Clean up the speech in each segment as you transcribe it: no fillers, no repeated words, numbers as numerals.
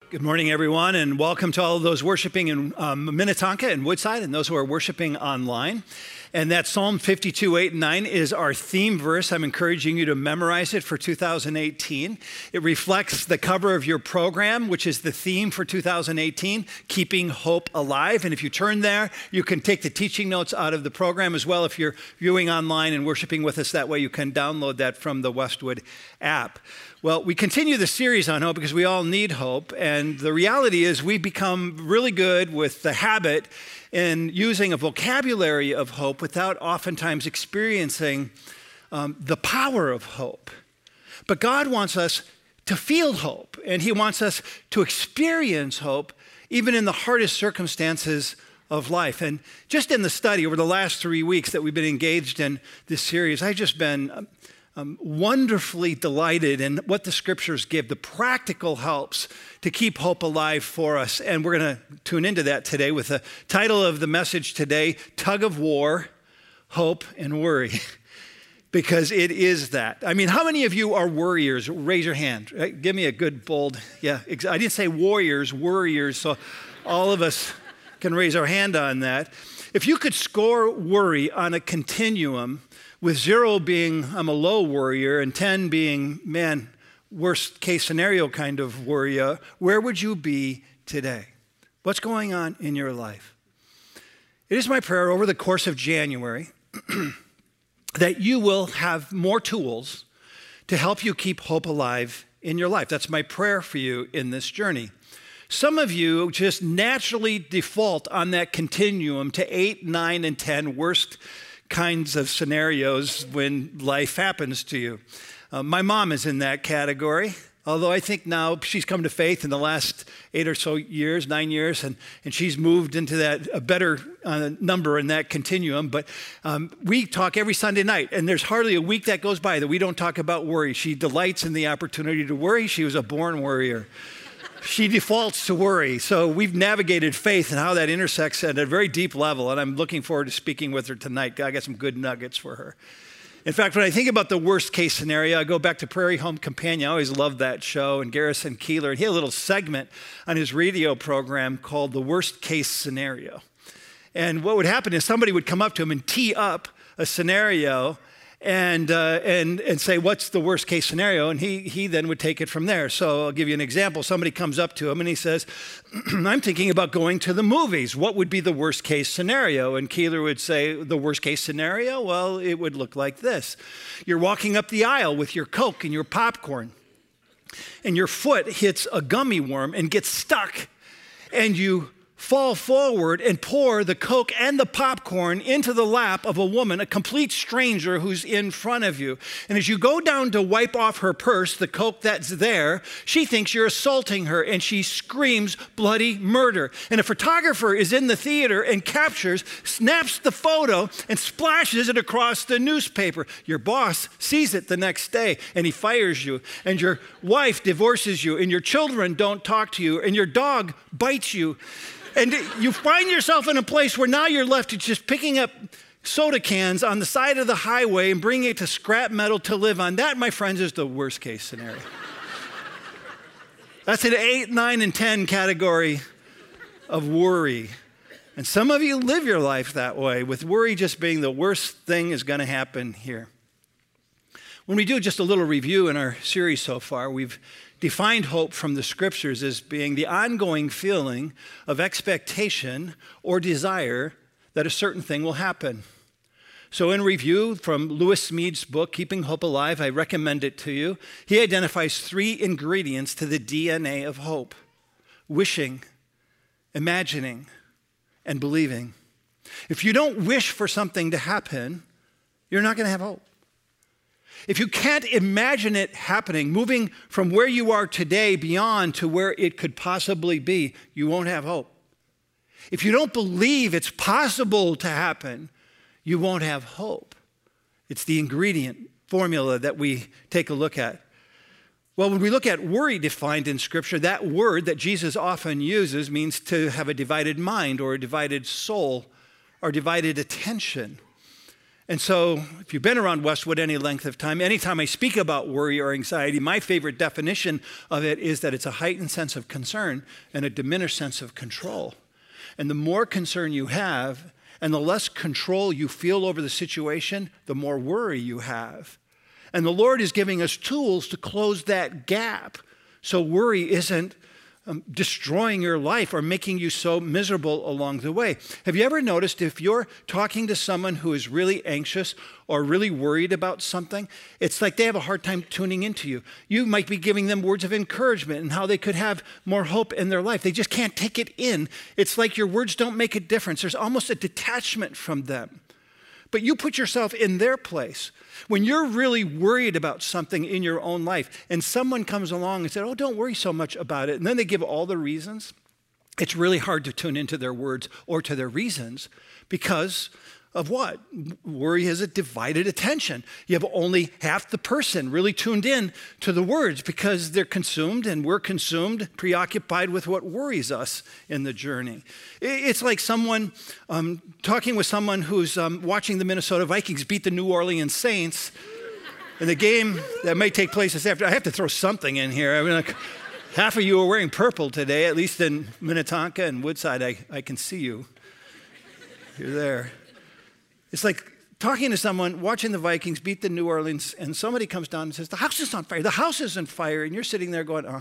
Good morning, everyone, and welcome to all of those worshiping in Minnetonka and Woodside and those who are worshiping online. And that Psalm 52, 8, and 9 is our theme verse. I'm encouraging you to memorize it for 2018. It reflects the cover of your program, which is the theme for 2018, Keeping Hope Alive. And if you turn there, you can take the teaching notes out of the program as well. If you're viewing online and worshiping with us that way, you can download that from the Westwood app. Well, we continue the series on hope because we all need hope. And the reality is we become really good with the habit in using a vocabulary of hope without oftentimes experiencing the power of hope. But God wants us to feel hope, and He wants us to experience hope even in the hardest circumstances of life. And just in the study over the last 3 weeks that we've been engaged in this series, I've just been wonderfully delighted in what the scriptures give, the practical helps to keep hope alive for us. And we're going to tune into that today with the title of the message today, Tug of War, Hope and Worry. Because it is that. I mean, how many of you are worriers? Raise your hand. Right? Give me a good, bold, yeah. I didn't say warriors, worriers, so all of us can raise our hand on that. If you could score worry on a continuum, with 0 being, I'm a low worrier, and 10 being, man, worst case scenario kind of worrier, where would you be today? What's going on in your life? It is my prayer over the course of January that you will have more tools to help you keep hope alive in your life. That's my prayer for you in this journey. Some of you just naturally default on that continuum to 8, 9, and 10 worst kinds of scenarios when life happens to you. My mom is in that category, although I think now she's come to faith in the last 8 or so years, 9 years, and she's moved into that a better number in that continuum. But we talk every Sunday night, and there's hardly a week that goes by that we don't talk about worry. She delights in the opportunity to worry. She was a born worrier. She defaults to worry. So we've navigated faith and how that intersects at a very deep level, and I'm looking forward to speaking with her tonight. I got some good nuggets for her. In fact, when I think about the worst case scenario, I go back to Prairie Home Companion. I always loved that show, and Garrison Keillor. And he had a little segment on his radio program called The Worst Case Scenario. And what would happen is somebody would come up to him and tee up a scenario and say, what's the worst case scenario? And he then would take it from there. So I'll give you an example. Somebody comes up to him and he says, I'm thinking about going to the movies. What would be the worst case scenario? And Keillor would say, the worst case scenario? Well, it would look like this. You're walking up the aisle with your Coke and your popcorn, and your foot hits a gummy worm and gets stuck, and you fall forward and pour the Coke and the popcorn into the lap of a woman, a complete stranger who's in front of you. And as you go down to wipe off her purse, the Coke that's there, she thinks you're assaulting her, and she screams bloody murder. And a photographer is in the theater and captures, snaps the photo, and splashes it across the newspaper. Your boss sees it the next day, and he fires you. And your wife divorces you, and your children don't talk to you, and your dog bites you. And you find yourself in a place where now you're left to just picking up soda cans on the side of the highway and bringing it to scrap metal to live on. That, my friends, is the worst case scenario. That's an 8, 9, and 10 category of worry. And some of you live your life that way, with worry just being the worst thing is going to happen here. When we do just a little review in our series so far, we've defined hope from the scriptures as being the ongoing feeling of expectation or desire that a certain thing will happen. So in review from Lewis Smead's book, Keeping Hope Alive, I recommend it to you. He identifies 3 ingredients to the DNA of hope: wishing, imagining, and believing. If you don't wish for something to happen, you're not going to have hope. If you can't imagine it happening, moving from where you are today beyond to where it could possibly be, you won't have hope. If you don't believe it's possible to happen, you won't have hope. It's the ingredient formula that we take a look at. Well, when we look at worry defined in Scripture, that word that Jesus often uses means to have a divided mind or a divided soul or divided attention. And so if you've been around Westwood any length of time, anytime I speak about worry or anxiety, my favorite definition of it is that it's a heightened sense of concern and a diminished sense of control. And the more concern you have and the less control you feel over the situation, the more worry you have. And the Lord is giving us tools to close that gap so worry isn't destroying your life or making you so miserable along the way. Have you ever noticed if you're talking to someone who is really anxious or really worried about something, it's like they have a hard time tuning into you. You might be giving them words of encouragement and how they could have more hope in their life. They just can't take it in. It's like your words don't make a difference. There's almost a detachment from them. But you put yourself in their place. When you're really worried about something in your own life and someone comes along and says, oh, don't worry so much about it, and then they give all the reasons, it's really hard to tune into their words or to their reasons because of what? Worry has a divided attention. You have only half the person really tuned in to the words because they're consumed and we're consumed, preoccupied with what worries us in the journey. It's like someone talking with someone who's watching the Minnesota Vikings beat the New Orleans Saints in the game that may take place this afternoon. I have to throw something in here. I mean, like, half of you are wearing purple today, at least in Minnetonka and Woodside. I can see you. You're there. It's like talking to someone, watching the Vikings beat the New Orleans, and somebody comes down and says, the house is on fire, the house is on fire, and you're sitting there going,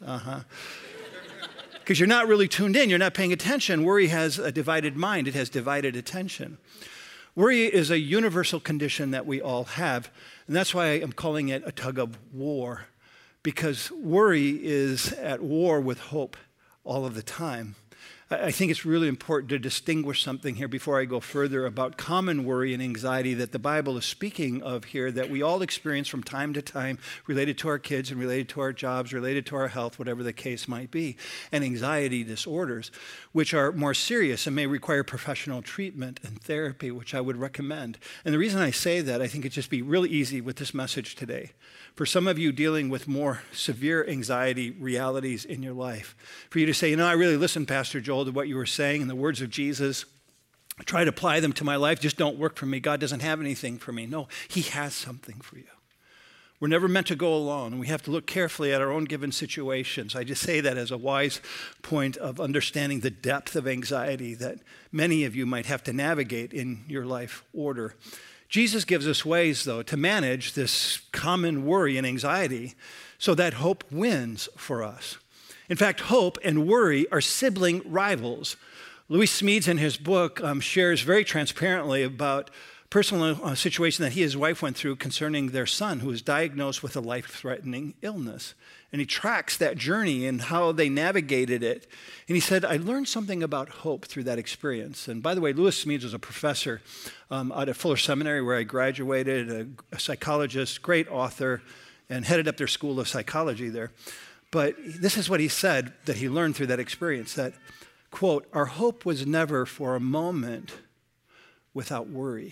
Because you're not really tuned in, you're not paying attention. Worry has a divided mind, it has divided attention. Worry is a universal condition that we all have, and that's why I'm calling it a tug of war, because worry is at war with hope all of the time. I think it's really important to distinguish something here before I go further about common worry and anxiety that the Bible is speaking of here that we all experience from time to time related to our kids and related to our jobs, related to our health, whatever the case might be, and anxiety disorders, which are more serious and may require professional treatment and therapy, which I would recommend. And the reason I say that, I think it'd just be really easy with this message today. For some of you dealing with more severe anxiety realities in your life, for you to say, I really listened, Pastor Joel, to what you were saying and the words of Jesus. I try to apply them to my life, just don't work for me. God doesn't have anything for me. No, he has something for you. We're never meant to go alone, and we have to look carefully at our own given situations. I just say that as a wise point of understanding the depth of anxiety that many of you might have to navigate in your life order. Jesus gives us ways, though, to manage this common worry and anxiety so that hope wins for us. In fact, hope and worry are sibling rivals. Louis Smedes, in his book, shares very transparently about personal situation that he and his wife went through concerning their son who was diagnosed with a life-threatening illness. And he tracks that journey and how they navigated it. And he said, I learned something about hope through that experience. And by the way, Louis Smedes was a professor out at Fuller Seminary where I graduated, a psychologist, great author, and headed up their school of psychology there. But this is what he said that he learned through that experience, that, quote, our hope was never for a moment without worry.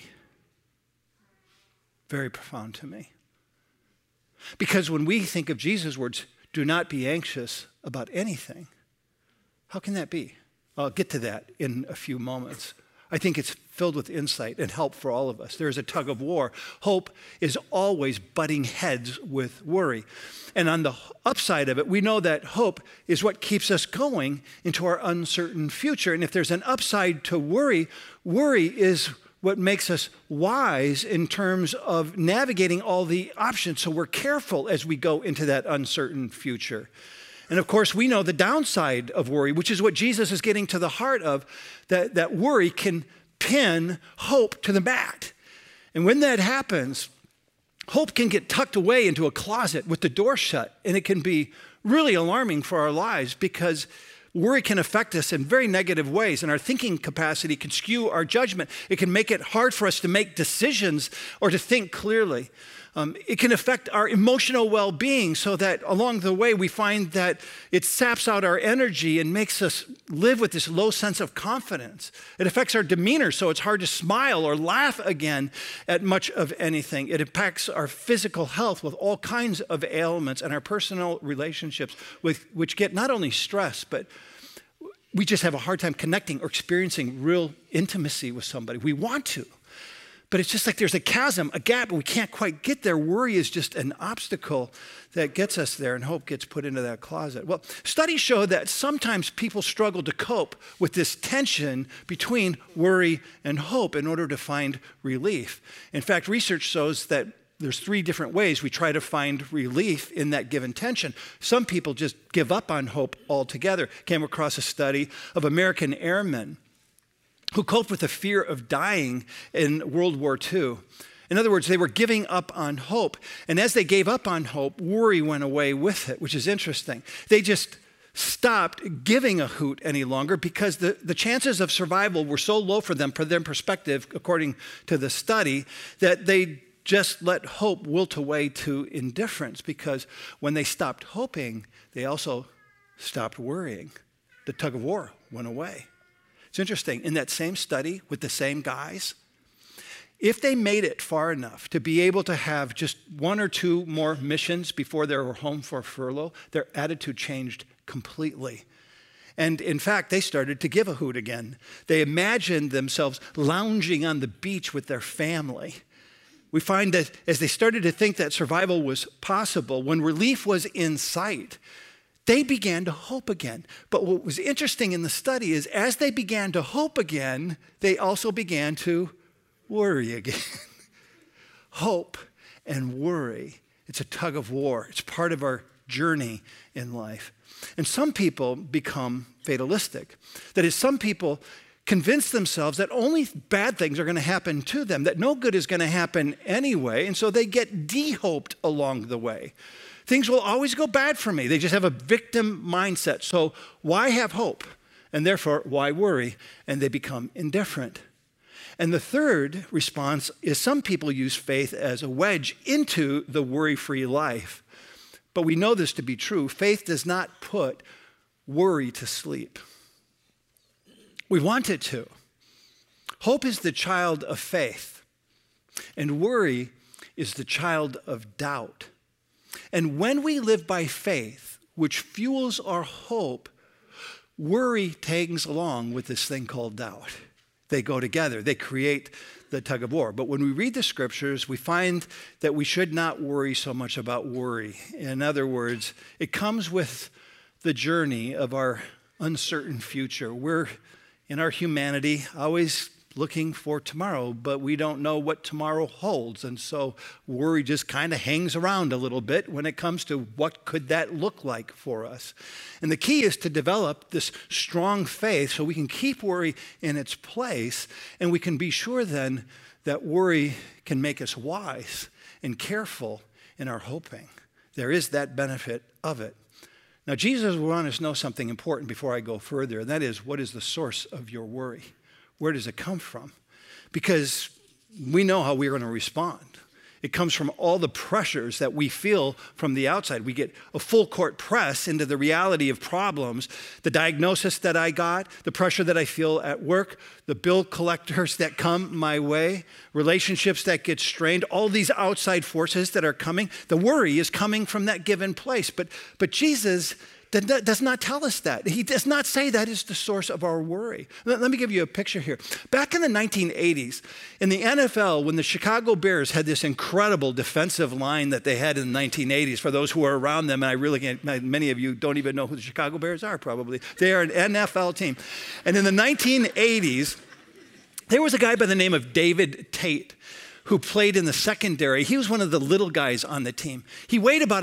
Very profound to me. Because when we think of Jesus' words, do not be anxious about anything, how can that be? I'll get to that in a few moments. I think it's filled with insight and help for all of us. There is a tug of war. Hope is always butting heads with worry. And on the upside of it, we know that hope is what keeps us going into our uncertain future. And if there's an upside to worry, worry is what makes us wise in terms of navigating all the options so we're careful as we go into that uncertain future. And of course, we know the downside of worry, which is what Jesus is getting to the heart of, that worry can pin hope to the mat. And when that happens, hope can get tucked away into a closet with the door shut, and it can be really alarming for our lives because worry can affect us in very negative ways, and our thinking capacity can skew our judgment. It can make it hard for us to make decisions or to think clearly. It can affect our emotional well-being so that along the way we find that it saps out our energy and makes us live with this low sense of confidence. It affects our demeanor so it's hard to smile or laugh again at much of anything. It impacts our physical health with all kinds of ailments and our personal relationships which get not only stress, but we just have a hard time connecting or experiencing real intimacy with somebody. We want to, But it's just like there's a chasm, a gap, and we can't quite get there. Worry is just an obstacle that gets us there, and hope gets put into that closet. Well, studies show that sometimes people struggle to cope with this tension between worry and hope in order to find relief. In fact, research shows that there's 3 different ways we try to find relief in that given tension. Some people just give up on hope altogether. Came across a study of American airmen who coped with the fear of dying in World War II. In other words, they were giving up on hope. And as they gave up on hope, worry went away with it, which is interesting. They just stopped giving a hoot any longer because the chances of survival were so low for them, from their perspective, according to the study, that they just let hope wilt away to indifference, because when they stopped hoping, they also stopped worrying. The tug of war went away. It's interesting, in that same study with the same guys, if they made it far enough to be able to have just 1 or 2 more missions before they were home for furlough, their attitude changed completely. And in fact, they started to give a hoot again. They imagined themselves lounging on the beach with their family. We find that as they started to think that survival was possible, when relief was in sight, they began to hope again. But what was interesting in the study is as they began to hope again, they also began to worry again. Hope and worry, it's a tug of war. It's part of our journey in life. And some people become fatalistic. That is, some people convince themselves that only bad things are going to happen to them, that no good is going to happen anyway, and so they get de-hoped along the way. Things will always go bad for me. They just have a victim mindset. So why have hope? And therefore, why worry? And they become indifferent. And the third response is some people use faith as a wedge into the worry-free life. But we know this to be true. Faith does not put worry to sleep. We want it to. Hope is the child of faith, and worry is the child of doubt. And when we live by faith, which fuels our hope, worry tags along with this thing called doubt. They go together. They create the tug of war. But when we read the scriptures, we find that we should not worry so much about worry. In other words, it comes with the journey of our uncertain future. We're, in our humanity, always looking for tomorrow, but we don't know what tomorrow holds. And so worry just kind of hangs around a little bit when it comes to what could that look like for us. And the key is to develop this strong faith so we can keep worry in its place, and we can be sure then that worry can make us wise and careful in our hoping. There is that benefit of it. Now, Jesus will want us to know something important before I go further, and that is, what is the source of your worry? Where does it come from? Because we know how we're going to respond. It comes from all the pressures that we feel from the outside. We get a full court press into the reality of problems, the diagnosis that I got, the pressure that I feel at work, the bill collectors that come my way, relationships that get strained, all these outside forces that are coming. The worry is coming from that given place. But Jesus does not tell us that. He does not say that is the source of our worry. Let me give you a picture here. Back in the 1980s, in the NFL, when the Chicago Bears had this incredible defensive line that they had in the 1980s, for those who are around them, and I really can't, many of you don't even know who the Chicago Bears are probably. They are an NFL team. And in the 1980s, there was a guy by the name of David Tate who played in the secondary. He was one of the little guys on the team. He weighed about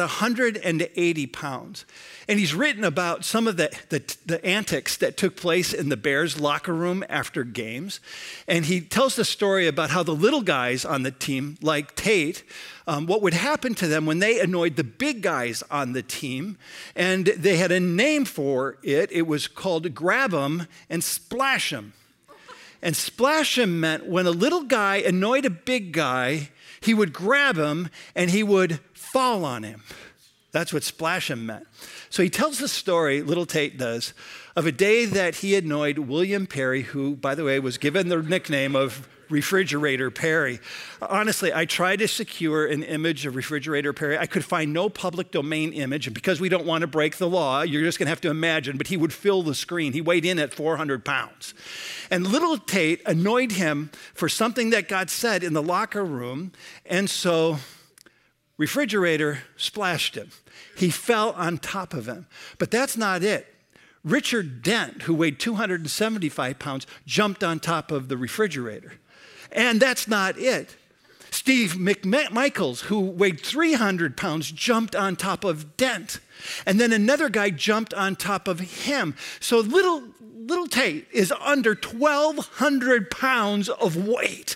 180 pounds. And he's written about some of the antics that took place in the Bears locker room after games. And he tells the story about how the little guys on the team, like Tate, what would happen to them when they annoyed the big guys on the team. And they had a name for it. It was called Grab 'em and Splash 'em. And splash him meant when a little guy annoyed a big guy, he would grab him and he would fall on him. That's what splash him meant. So he tells the story, little Tate does, of a day that he annoyed William Perry, who, by the way, was given the nickname of Refrigerator Perry. Honestly, I tried to secure an image of Refrigerator Perry. I could find no public domain image, and because we don't want to break the law, you're just going to have to imagine, but he would fill the screen. He weighed in at 400 pounds. And little Tate annoyed him for something that God said in the locker room, and so Refrigerator splashed him. He fell on top of him. But that's not it. Richard Dent, who weighed 275 pounds, jumped on top of the refrigerator. And that's not it. Steve McMichaels, who weighed 300 pounds, jumped on top of Dent. And then another guy jumped on top of him. So little Tate is under 1,200 pounds of weight.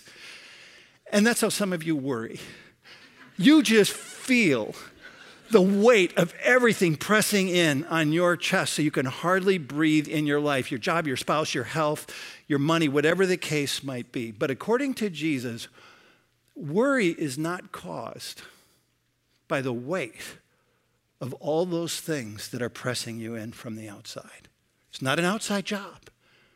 And that's how some of you worry. You just feel the weight of everything pressing in on your chest so you can hardly breathe in your life, your job, your spouse, your health, your money, whatever the case might be. But according to Jesus, worry is not caused by the weight of all those things that are pressing you in from the outside. It's not an outside job.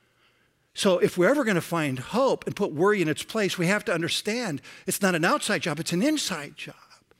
So if we're ever going to find hope and put worry in its place, we have to understand it's not an outside job, it's an inside job.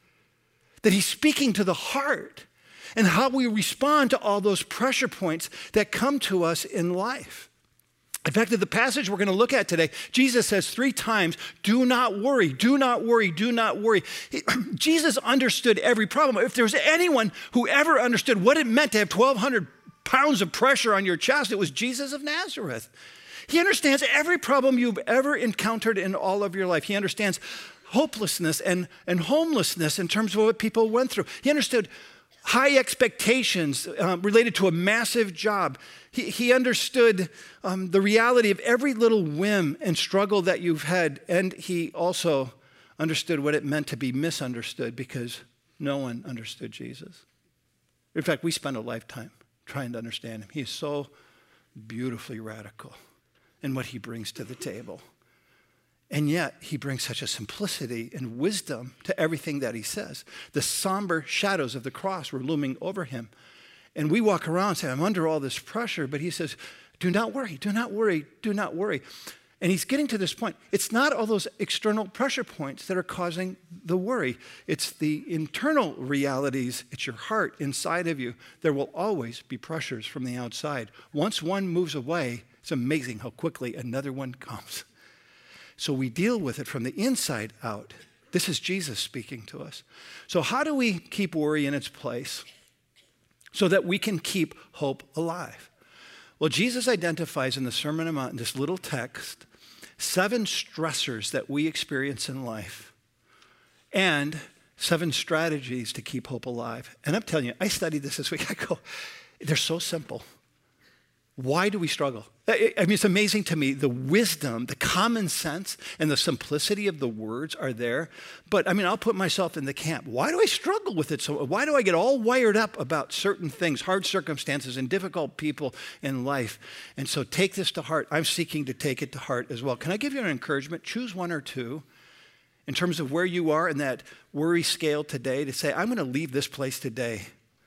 That he's speaking to the heart and how we respond to all those pressure points that come to us in life. In fact, in the passage we're going to look at today, Jesus says 3 times, do not worry, do not worry, do not worry. Jesus understood every problem. If there was anyone who ever understood what it meant to have 1,200 pounds of pressure on your chest, it was Jesus of Nazareth. He understands every problem you've ever encountered in all of your life. He understands hopelessness and homelessness in terms of what people went through. He understood high expectations related to a massive job. He understood the reality of every little whim and struggle that you've had. And he also understood what it meant to be misunderstood because no one understood Jesus. In fact, we spend a lifetime trying to understand him. He is so beautifully radical in what he brings to the table. And yet, he brings such a simplicity and wisdom to everything that he says. The somber shadows of the cross were looming over him. And we walk around saying, I'm under all this pressure, but he says, do not worry, do not worry, do not worry. And he's getting to this point. It's not all those external pressure points that are causing the worry. It's the internal realities. It's your heart inside of you. There will always be pressures from the outside. Once one moves away, it's amazing how quickly another one comes. So we deal with it from the inside out. This is Jesus speaking to us. So how do we keep worry in its place so that we can keep hope alive? Well, Jesus identifies in the Sermon on the Mount, in this little text, 7 stressors that we experience in life and 7 strategies to keep hope alive. And I'm telling you, I studied this week. I go, they're so simple. Why do we struggle? I mean, it's amazing to me. The wisdom, the common sense, and the simplicity of the words are there. But I mean, I'll put myself in the camp. Why do I struggle with it? So why do I get all wired up about certain things, hard circumstances, and difficult people in life? And so take this to heart. I'm seeking to take it to heart as well. Can I give you an encouragement? Choose 1 or 2 in terms of where you are in that worry scale today to say, I'm going to leave this place today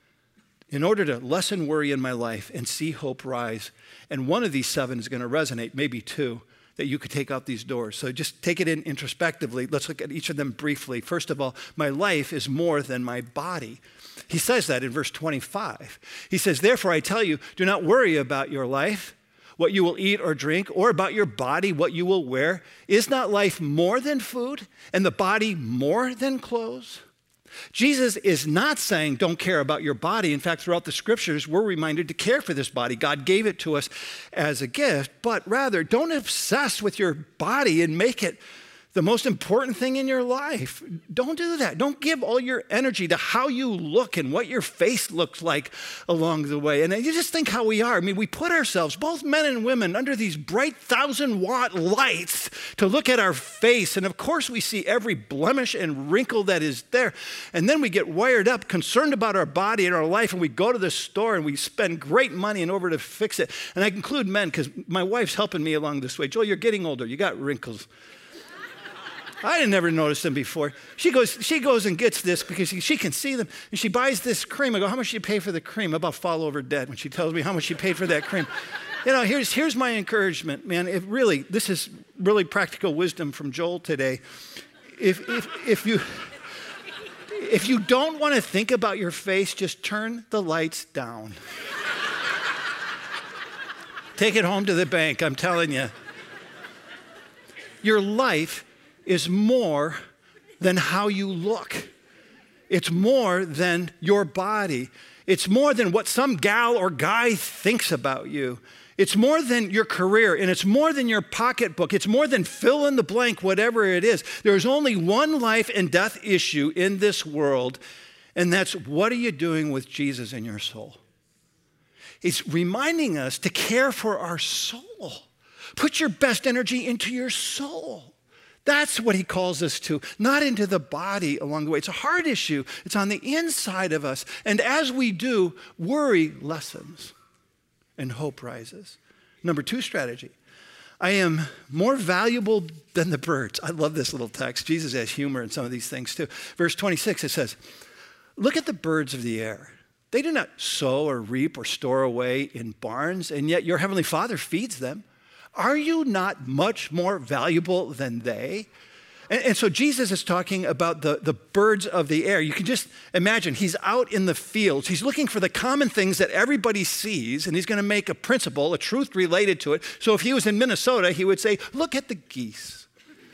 in order to lessen worry in my life and see hope rise. And one of these 7 is going to resonate, maybe 2, that you could take out these doors. So just take it in introspectively. Let's look at each of them briefly. First of all, my life is more than my body. He says that in verse 25. He says, therefore I tell you, do not worry about your life, what you will eat or drink, or about your body, what you will wear. Is not life more than food, and the body more than clothes? Jesus is not saying don't care about your body. In fact, throughout the scriptures, we're reminded to care for this body. God gave it to us as a gift, but rather don't obsess with your body and make it the most important thing in your life. Don't do that. Don't give all your energy to how you look and what your face looks like along the way. And you just think how we are. I mean, we put ourselves, both men and women, under these bright 1,000-watt lights to look at our face. And of course, we see every blemish and wrinkle that is there. And then we get wired up, concerned about our body and our life, and we go to the store and we spend great money in order to fix it. And I include men because my wife's helping me along this way. Joel, you're getting older. You got wrinkles. I had never noticed them before. She goes and gets this because she can see them. And she buys this cream. I go, how much did you pay for the cream? I'm about fall over dead when she tells me how much she paid for that cream. Here's my encouragement, man. This is really practical wisdom from Joel today. If you don't want to think about your face, just turn the lights down. Take it home to the bank, I'm telling you. Your life is more than how you look. It's more than your body. It's more than what some gal or guy thinks about you. It's more than your career, and it's more than your pocketbook. It's more than fill in the blank, whatever it is. There's only one life and death issue in this world, and that's what are you doing with Jesus in your soul? He's reminding us to care for our soul. Put your best energy into your soul. That's what he calls us to, not into the body along the way. It's a heart issue. It's on the inside of us. And as we do, worry lessens and hope rises. Number 2 strategy. I am more valuable than the birds. I love this little text. Jesus has humor in some of these things too. Verse 26, it says, look at the birds of the air. They do not sow or reap or store away in barns, and yet your heavenly Father feeds them. Are you not much more valuable than they? And so Jesus is talking about the birds of the air. You can just imagine he's out in the fields. He's looking for the common things that everybody sees, and he's going to make a principle, a truth related to it. So if he was in Minnesota, he would say, look at the geese.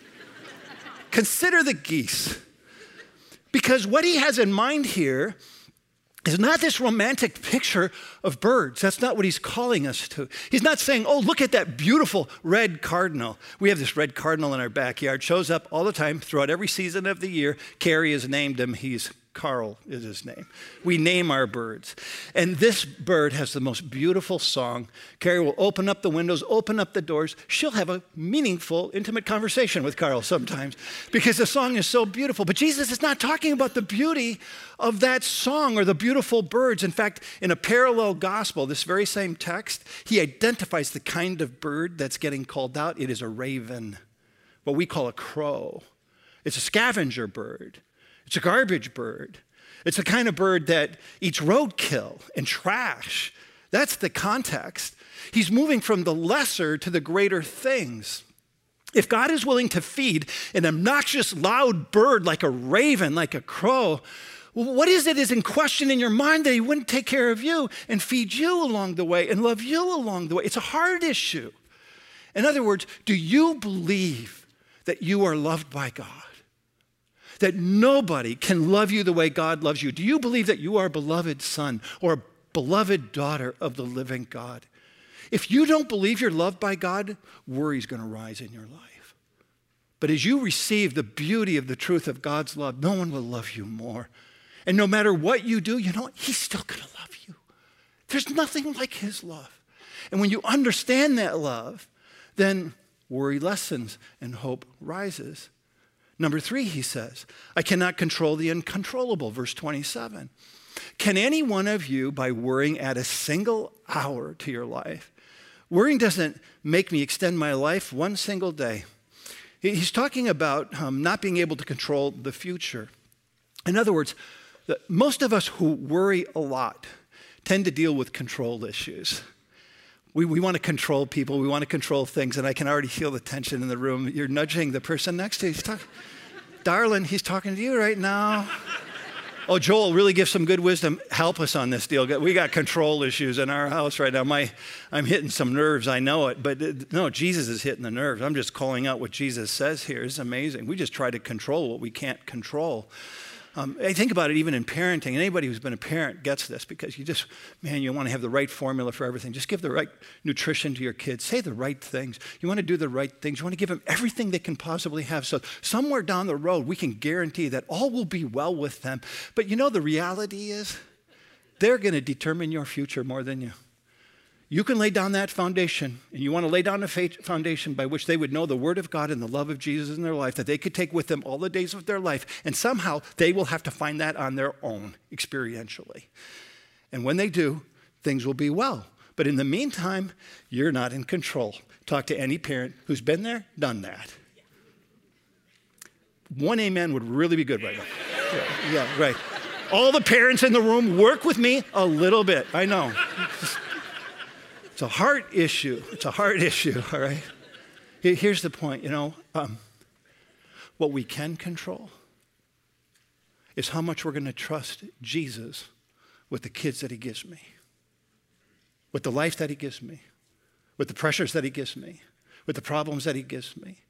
Consider the geese. Because what he has in mind here is not this romantic picture of birds. That's not what he's calling us to. He's not saying, oh, look at that beautiful red cardinal. We have this red cardinal in our backyard. Shows up all the time throughout every season of the year. Carrie has named him. Carl is his name. We name our birds. And this bird has the most beautiful song. Carrie will open up the windows, open up the doors. She'll have a meaningful, intimate conversation with Carl sometimes because the song is so beautiful. But Jesus is not talking about the beauty of that song or the beautiful birds. In fact, in a parallel gospel, this very same text, he identifies the kind of bird that's getting called out. It is a raven, what we call a crow. It's a scavenger bird. It's a garbage bird. It's the kind of bird that eats roadkill and trash. That's the context. He's moving from the lesser to the greater things. If God is willing to feed an obnoxious, loud bird like a raven, like a crow, what is in question in your mind that he wouldn't take care of you and feed you along the way and love you along the way? It's a hard issue. In other words, do you believe that you are loved by God? That nobody can love you the way God loves you? Do you believe that you are a beloved son or a beloved daughter of the living God? If you don't believe you're loved by God, worry is going to rise in your life. But as you receive the beauty of the truth of God's love, no one will love you more. And no matter what you do, you know what? He's still going to love you. There's nothing like his love. And when you understand that love, then worry lessens and hope rises. Number 3, he says, I cannot control the uncontrollable, verse 27. Can any one of you, by worrying, add a single hour to your life? Worrying doesn't make me extend my life one single day. He's talking about not being able to control the future. In other words, most of us who worry a lot tend to deal with control issues. We want to control people. We want to control things. And I can already feel the tension in the room. You're nudging the person next to you. Darling, he's talking to you right now. Oh, Joel, really give some good wisdom. Help us on this deal. We got control issues in our house right now. I'm hitting some nerves. I know it. But no, Jesus is hitting the nerves. I'm just calling out what Jesus says here. It's amazing. We just try to control what we can't control. I think about it even in parenting. Anybody who's been a parent gets this because you want to have the right formula for everything. Just give the right nutrition to your kids. Say the right things. You want to do the right things. You want to give them everything they can possibly have. So somewhere down the road, we can guarantee that all will be well with them. But the reality is they're going to determine your future more than you. You can lay down that foundation, and you want to lay down a foundation by which they would know the Word of God and the love of Jesus in their life, that they could take with them all the days of their life, and somehow they will have to find that on their own, experientially. And when they do, things will be well. But in the meantime, you're not in control. Talk to any parent who's been there, done that. one amen would really be good right now. Yeah, right. All the parents in the room, work with me a little bit. I know. It's a heart issue. It's a heart issue, all right? Here's the point, what we can control is how much we're going to trust Jesus with the kids that he gives me, with the life that he gives me, with the pressures that he gives me, with the problems that he gives me.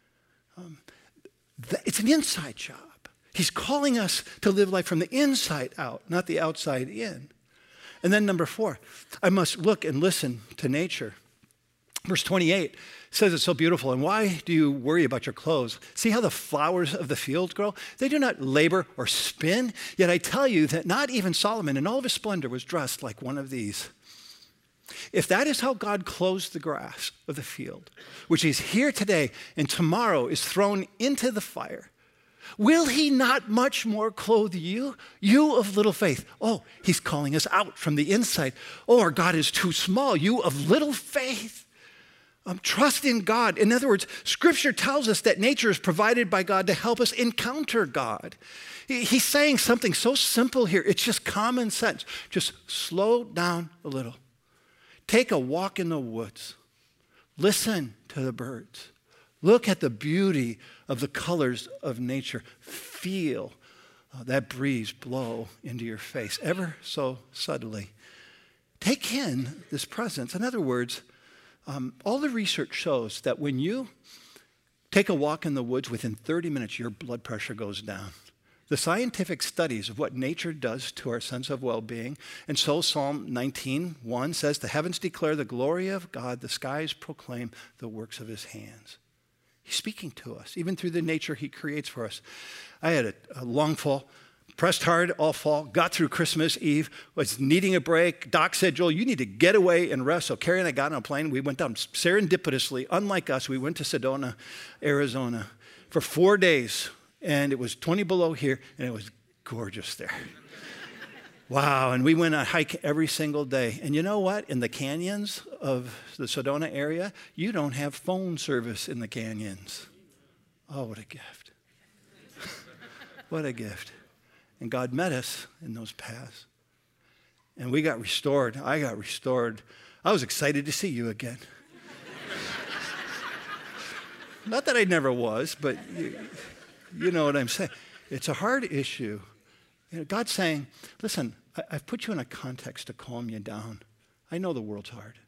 It's an inside job. He's calling us to live life from the inside out, not the outside in. And then number 4, I must look and listen to nature. Verse 28 says it's so beautiful. And why do you worry about your clothes? See how the flowers of the field grow? They do not labor or spin. Yet I tell you that not even Solomon in all of his splendor was dressed like one of these. If that is how God clothes the grass of the field, which is here today and tomorrow is thrown into the fire, will he not much more clothe you, you of little faith? Oh, he's calling us out from the inside. Oh, our God is too small, you of little faith. Trust in God. In other words, Scripture tells us that nature is provided by God to help us encounter God. He's saying something so simple here. It's just common sense. Just slow down a little. Take a walk in the woods. Listen to the birds. Look at the beauty of the colors of nature. Feel that breeze blow into your face ever so subtly. Take in this presence. In other words, all the research shows that when you take a walk in the woods, within 30 minutes, your blood pressure goes down. The scientific studies of what nature does to our sense of well-being, and so Psalm 19:1 says, the heavens declare the glory of God, the skies proclaim the works of his hands. He's speaking to us, even through the nature he creates for us. I had a long fall, pressed hard all fall, got through Christmas Eve, was needing a break. Doc said, Joel, you need to get away and rest. So Carrie and I got on a plane. We went down serendipitously, unlike us. We went to Sedona, Arizona for 4 days. And it was 20 below here, and it was gorgeous there. Wow, and we went on a hike every single day. And you know what? In the canyons of the Sedona area, you don't have phone service in the canyons. Oh, what a gift. What a gift. And God met us in those paths. And we got restored. I got restored. I was excited to see you again. Not that I never was, but you know what I'm saying. It's a hard issue. God's saying, listen, I've put you in a context to calm you down. I know the world's hard.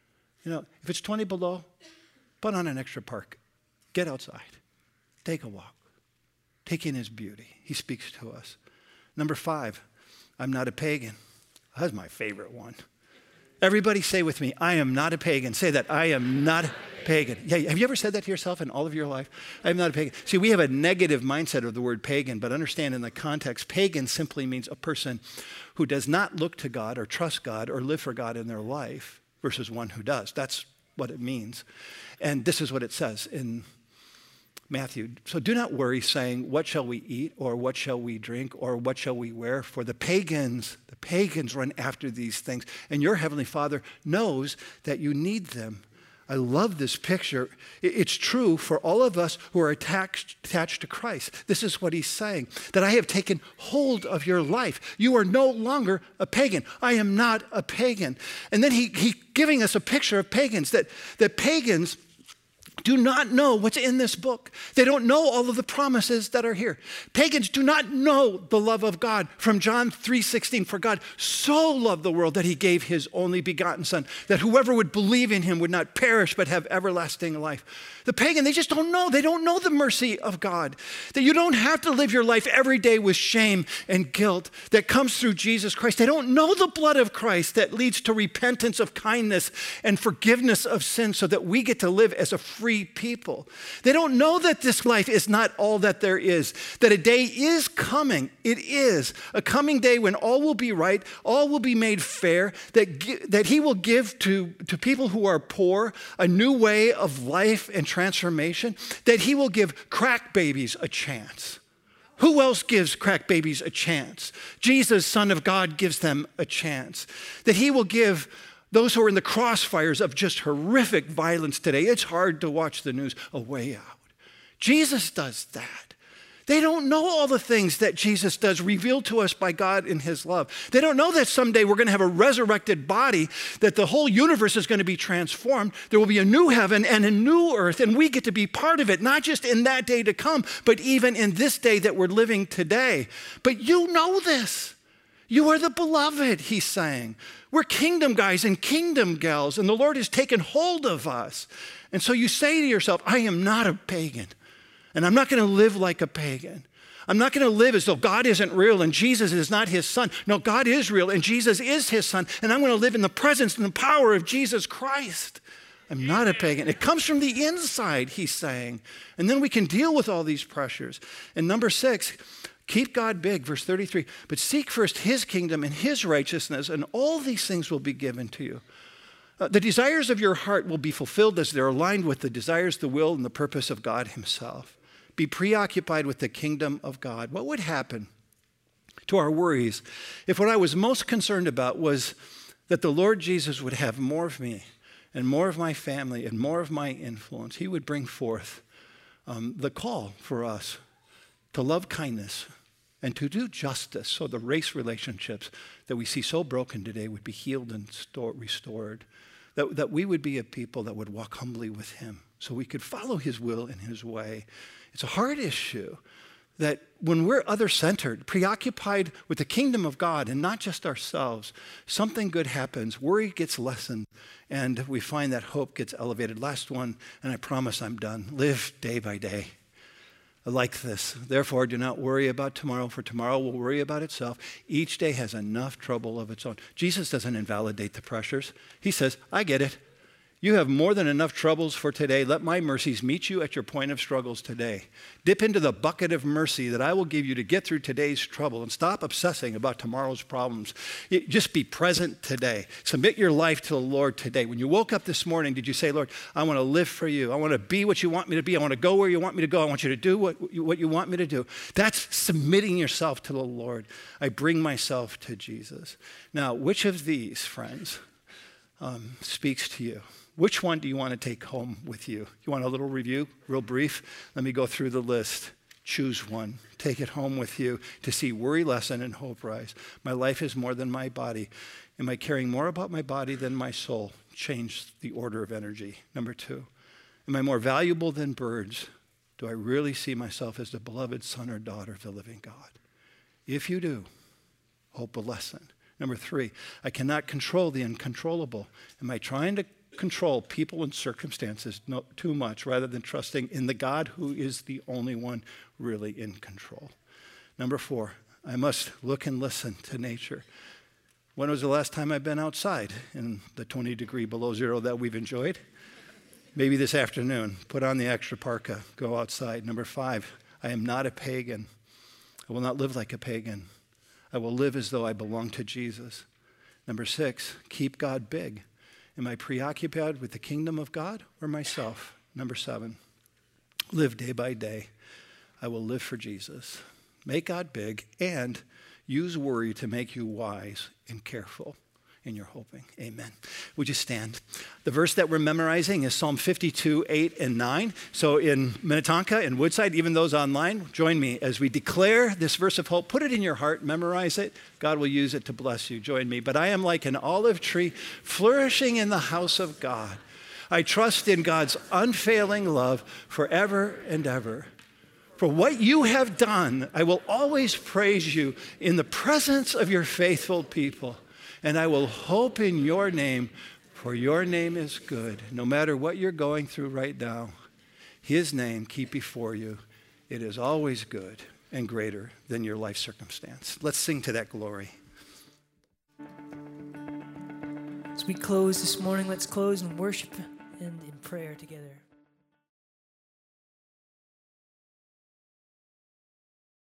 If it's 20 below, put on an extra park. Get outside. Take a walk. Take in his beauty. He speaks to us. Number 5, I'm not a pagan. That's my favorite one. Everybody say with me, I am not a pagan. Say that, I am not a pagan. Yeah, have you ever said that to yourself in all of your life? I am not a pagan. See, we have a negative mindset of the word pagan, but understand in the context, pagan simply means a person who does not look to God or trust God or live for God in their life versus one who does. That's what it means. And this is what it says in Matthew. So do not worry saying, what shall we eat, or what shall we drink, or what shall we wear? For the pagans run after these things, and your heavenly Father knows that you need them. I love this picture. It's true for all of us who are attached to Christ. This is what he's saying, that I have taken hold of your life. You are no longer a pagan. I am not a pagan. And then he giving us a picture of pagans, that pagans do not know what's in this book. They don't know all of the promises that are here. Pagans do not know the love of God from John 3:16. For God so loved the world that he gave his only begotten son, that whoever would believe in him would not perish but have everlasting life. The pagan, they just don't know. They don't know the mercy of God. That you don't have to live your life every day with shame and guilt that comes through Jesus Christ. They don't know the blood of Christ that leads to repentance of kindness and forgiveness of sin so that we get to live as a free people. They don't know that this life is not all that there is, that a day is coming. It is a coming day when all will be right, all will be made fair, that he will give to people who are poor a new way of life and transformation, that he will give crack babies a chance. Who else gives crack babies a chance? Jesus, Son of God, gives them a chance. That he will give those who are in the crossfires of just horrific violence today, it's hard to watch the news, a way out. Jesus does that. They don't know all the things that Jesus does revealed to us by God in his love. They don't know that someday we're going to have a resurrected body, that the whole universe is going to be transformed. There will be a new heaven and a new earth, and we get to be part of it, not just in that day to come, but even in this day that we're living today. But you know this. You are the beloved, he's saying. We're kingdom guys and kingdom gals, and the Lord has taken hold of us. And so you say to yourself, I am not a pagan. And I'm not going to live like a pagan. I'm not going to live as though God isn't real and Jesus is not his son. No, God is real and Jesus is his son. And I'm going to live in the presence and the power of Jesus Christ. I'm not a pagan. It comes from the inside, he's saying. And then we can deal with all these pressures. And number 6, keep God big, verse 33. But seek first his kingdom and his righteousness, and all these things will be given to you. The desires of your heart will be fulfilled as they're aligned with the desires, the will, and the purpose of God himself. Be preoccupied with the kingdom of God. What would happen to our worries if what I was most concerned about was that the Lord Jesus would have more of me and more of my family and more of my influence? He would bring forth the call for us to love kindness and to do justice, so the race relationships that we see so broken today would be healed and restored. That we would be a people that would walk humbly with him so we could follow his will and his way. It's a hard issue that when we're other-centered, preoccupied with the kingdom of God and not just ourselves, something good happens, worry gets lessened, and we find that hope gets elevated. Last one, and I promise I'm done. Live day by day. I like this. Therefore, do not worry about tomorrow, for tomorrow will worry about itself. Each day has enough trouble of its own. Jesus doesn't invalidate the pressures. He says, I get it. You have more than enough troubles for today. Let my mercies meet you at your point of struggles today. Dip into the bucket of mercy that I will give you to get through today's trouble, and stop obsessing about tomorrow's problems. Just be present today. Submit your life to the Lord today. When you woke up this morning, did you say, Lord, I want to live for you. I want to be what you want me to be. I want to go where you want me to go. I want you to do what you want me to do. That's submitting yourself to the Lord. I bring myself to Jesus. Now, which of these, friends, speaks to you? Which one do you want to take home with you? You want a little review, real brief? Let me go through the list. Choose one. Take it home with you to see worry lessen and hope rise. My life is more than my body. Am I caring more about my body than my soul? Change the order of energy. Number 2, am I more valuable than birds? Do I really see myself as the beloved son or daughter of the living God? If you do, hope will lessen. Number 3, I cannot control the uncontrollable. Am I trying to control people and circumstances too much rather than trusting in the God who is the only one really in control? Number 4, I must look and listen to nature. When was the last time I've been outside in the 20 degree below zero that we've enjoyed? Maybe this afternoon. Put on the extra parka, go outside. Number 5, I am not a pagan. I will not live like a pagan. I will live as though I belong to Jesus. Number 6, keep God big. Am I preoccupied with the kingdom of God or myself? Number 7, live day by day. I will live for Jesus. Make God big and use worry to make you wise and careful in your hoping. Amen. Would you stand? The verse that we're memorizing is Psalm 52, 8 and 9. So in Minnetonka and Woodside, even those online, join me as we declare this verse of hope. Put it in your heart, memorize it. God will use it to bless you. Join me. But I am like an olive tree flourishing in the house of God. I trust in God's unfailing love forever and ever. For what you have done, I will always praise you in the presence of your faithful people. And I will hope in your name, for your name is good. No matter what you're going through right now, his name keep before you. It is always good and greater than your life circumstance. Let's sing to that glory. As we close this morning, let's close in worship and in prayer together.